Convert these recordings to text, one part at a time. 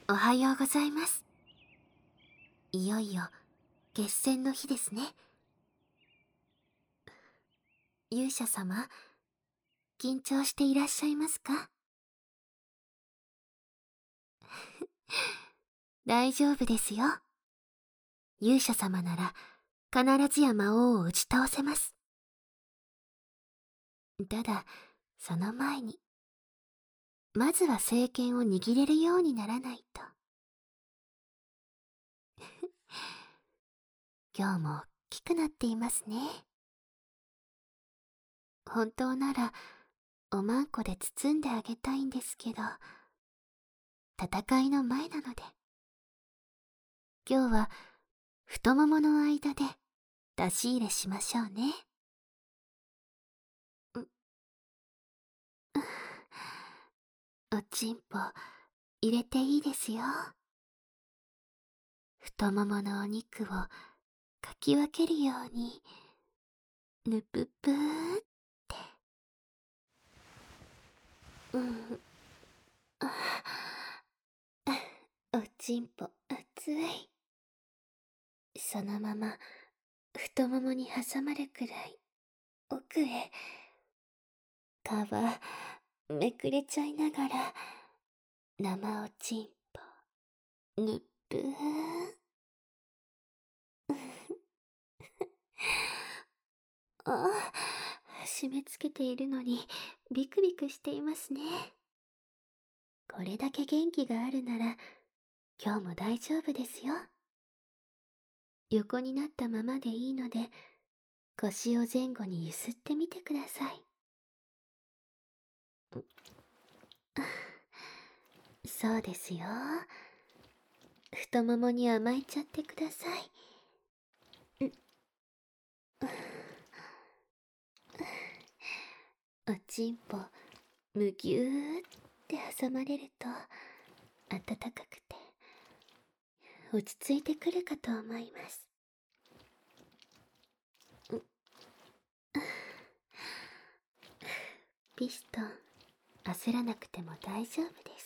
おはようございます。いよいよ決戦の日ですね。勇者様、緊張していらっしゃいますか？大丈夫ですよ。勇者様なら必ずや魔王を打ち倒せます。ただ、その前に、まずは政権を握れるようにならないと。今日も大きくなっていますね。本当なら、おまんこで包んであげたいんですけど、戦いの前なので。今日は太ももの間で出し入れしましょうね。おちんぽ入れていいですよ。太もものお肉をかき分けるようにぬぷぷーって。おちんぽ熱い。そのまま太ももに挟まるくらい奥へ。皮めくれちゃいながら生おちんぽぬっぷー。締め付けているのにビクビクしていますね。これだけ元気があるなら今日も大丈夫ですよ。横になったままでいいので腰を前後にゆすってみてください。そうですよ。太ももに甘えちゃってください。おちんぽむぎゅーって挟まれると暖かくて落ち着いてくるかと思います。ピストン焦らなくても大丈夫です。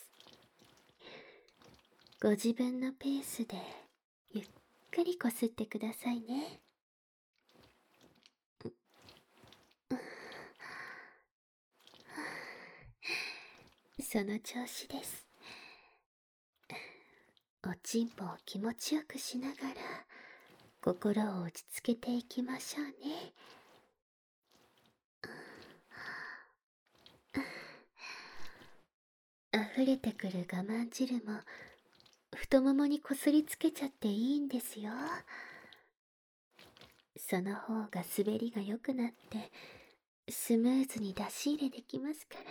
ご自分のペースでゆっくりこすってくださいね。その調子です。おちんぽを気持ちよくしながら心を落ち着けていきましょうね。溢れてくる我慢汁も太ももにこすりつけちゃっていいんですよ。その方が滑りが良くなってスムーズに出し入れできますから。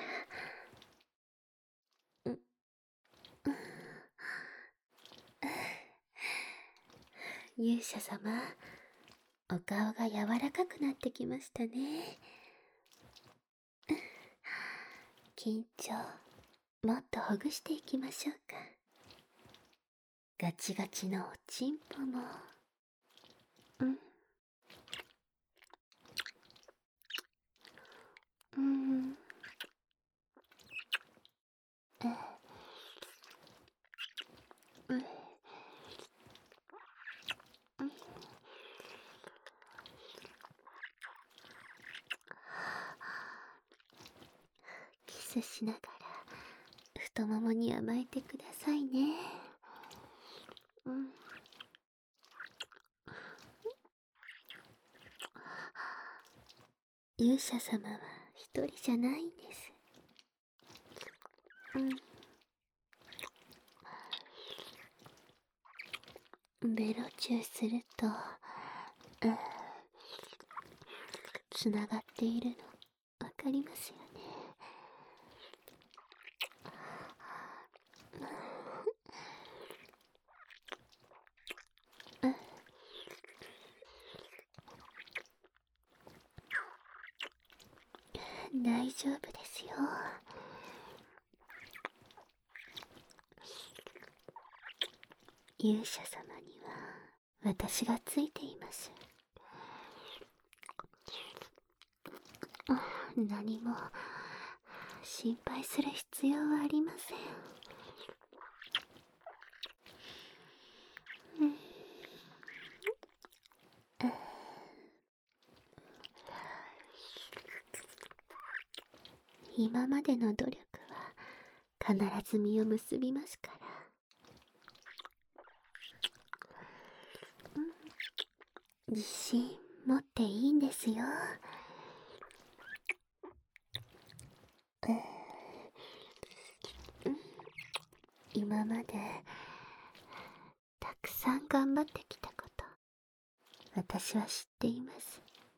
勇者様、お顔が柔らかくなってきましたね。緊張もっとほぐしていきましょうか。ガチガチのおちんぽもキスしながら太ももに甘えてくださいね。勇者様は一人じゃないんです。ベロチューするとつながっているのわかりますよね。大丈夫ですよ。勇者様には私がついています。何も心配する必要はありません。 今までの努力は必ず実を結びますから。自信持っていいんですよ。今までたくさん頑張ってきたこと、私は知っています。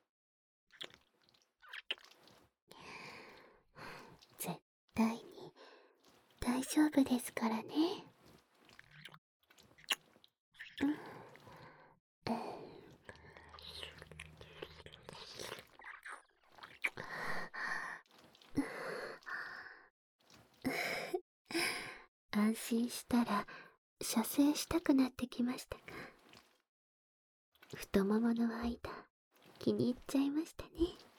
絶対に大丈夫ですからね。安心したら射精したくなってきましたか？太ももの間気に入っちゃいましたね。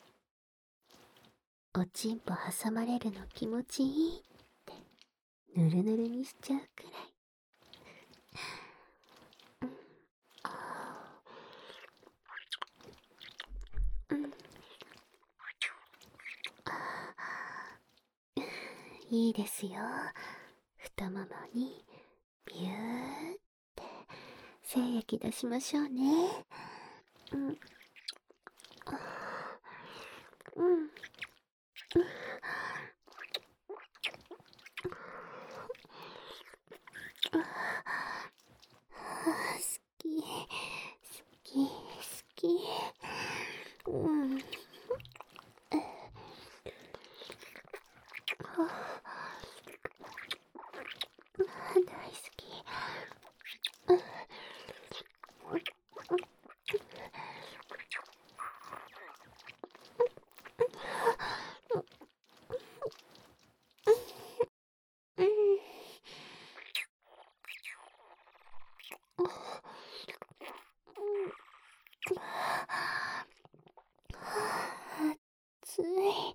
おちんぽ挟まれるの気持ちいいってぬるぬるにしちゃうくらい。いいですよ。太ももにビューって精液出しましょうね。好き好き好き。大好き。暑い。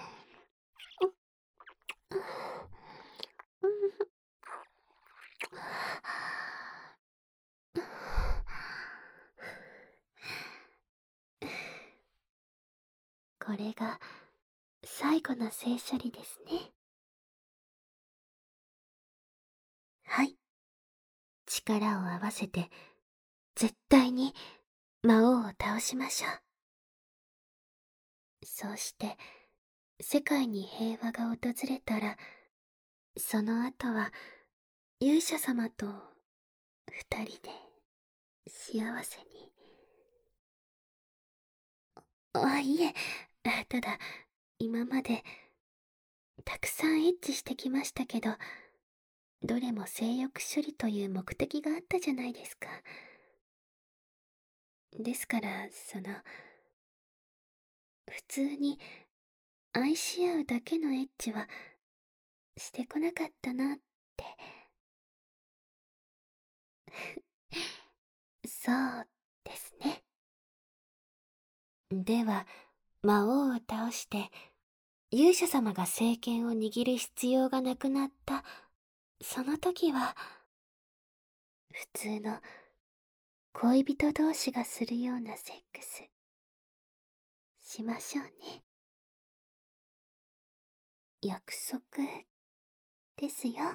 これが最後の性処理ですね。はい。力を合わせて絶対に魔王を倒しましょう。そうして世界に平和が訪れたら、その後は勇者様と二人で幸せに。いえ、ただ今までたくさんエッチしてきましたけど、どれも性欲処理という目的があったじゃないですか。ですから、普通に愛し合うだけのエッチはしてこなかったなって。そうですね。では、魔王を倒して勇者様が政権を握る必要がなくなったその時は、普通の恋人同士がするようなセックスしましょうね。約束ですよ。